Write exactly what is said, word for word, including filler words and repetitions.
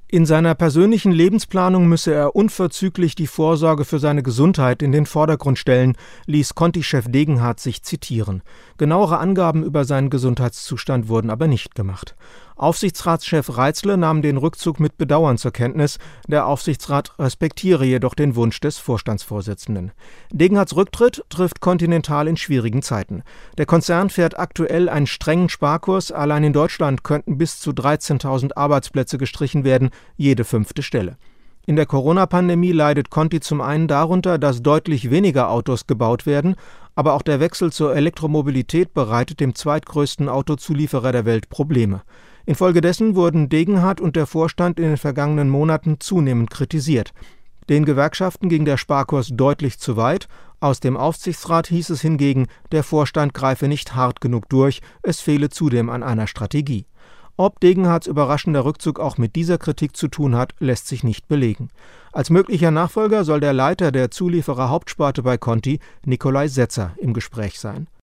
In seiner persönlichen Lebensplanung müsse er unverzüglich die Vorsorge für seine Gesundheit in den Vordergrund stellen, ließ Conti-Chef Degenhardt sich zitieren. Genauere Angaben über seinen Gesundheitszustand wurden aber nicht gemacht. Aufsichtsratschef Reitzle nahm den Rückzug mit Bedauern zur Kenntnis. Der Aufsichtsrat respektiere jedoch den Wunsch des Vorstandsvorsitzenden. Degenhardts Rücktritt trifft Continental in schwierigen Zeiten. Der Konzern fährt aktuell einen strengen Sparkurs. Allein in Deutschland könnten bis zu dreizehntausend Arbeitsplätze gestrichen werden, jede fünfte Stelle. In der Corona-Pandemie leidet Conti zum einen darunter, dass deutlich weniger Autos gebaut werden, aber auch der Wechsel zur Elektromobilität bereitet dem zweitgrößten Autozulieferer der Welt Probleme. Infolgedessen wurden Degenhardt und der Vorstand in den vergangenen Monaten zunehmend kritisiert. Den Gewerkschaften ging der Sparkurs deutlich zu weit. Aus dem Aufsichtsrat hieß es hingegen, der Vorstand greife nicht hart genug durch, es fehle zudem an einer Strategie. Ob Degenhardts überraschender Rückzug auch mit dieser Kritik zu tun hat, lässt sich nicht belegen. Als möglicher Nachfolger soll der Leiter der Zulieferer-Hauptsparte bei Conti, Nikolai Setzer, im Gespräch sein.